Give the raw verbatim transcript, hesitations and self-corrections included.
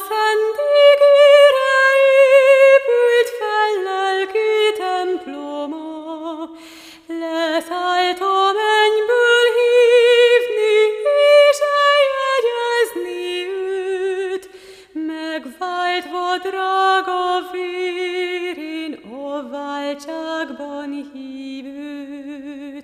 szent ígére épült fel lelki temploma, leszállt a mennyből hívni és eljegyezni őt, megváltva drága vérén a váltságban hívőt.